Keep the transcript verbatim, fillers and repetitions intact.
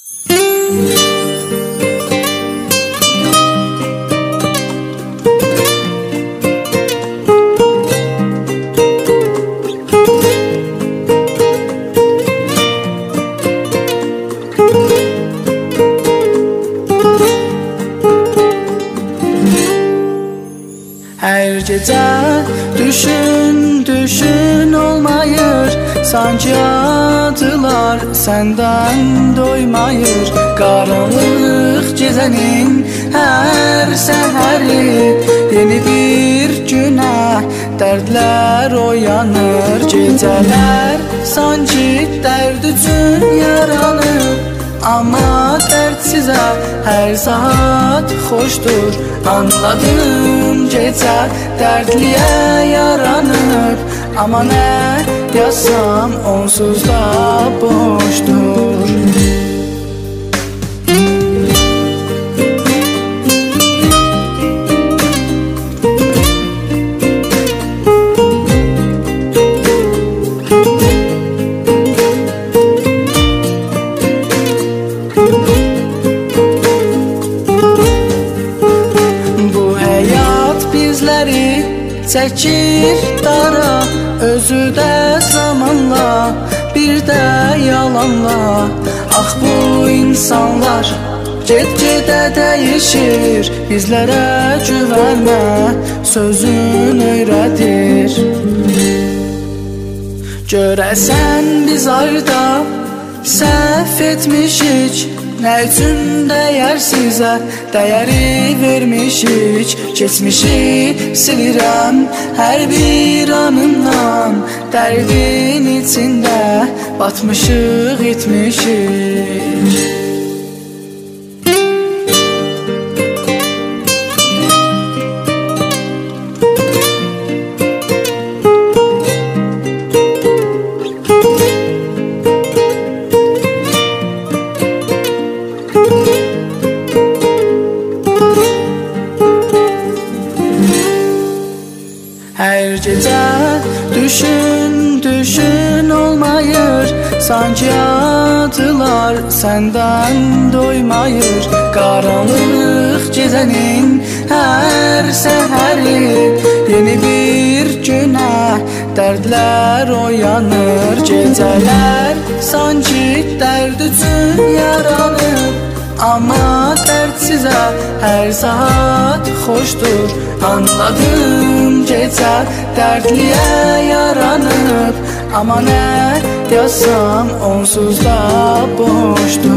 Her gece düşün düşün olmayır, sanki adılar senden doymayır. Karanlık gecenin her seheri yeni bir güne dertler oyanır. Geceler sanki dert için yaranır, ama dertsize her saat hoşdur. Anladım gece dertliye yaranıp, ama ne yazsam onsuz da boştur. Bizleri çekir dara, özü de zamanla, bir de yalanla. Ah bu insanlar get-gedə değişir, bizlere güvenme sözün öğretir. Görəsən biz ayda səhv etmişik, nə üçün dəyərsizə dəyəri vermişik. Keçmişi silirəm hər bir anımdan, dərdin içində batmışıq itmişik. Her gece düşün düşün olmayır, sanki adılar senden doymayır. Karanlık gecenin her seheri yeni bir güne dertler oyanır. Geceler sanki dert için yaranır, ama dertsize her saat hoştur. Anladım gece dertliye yaranıp, ama ne yazsam onsuz da boştur.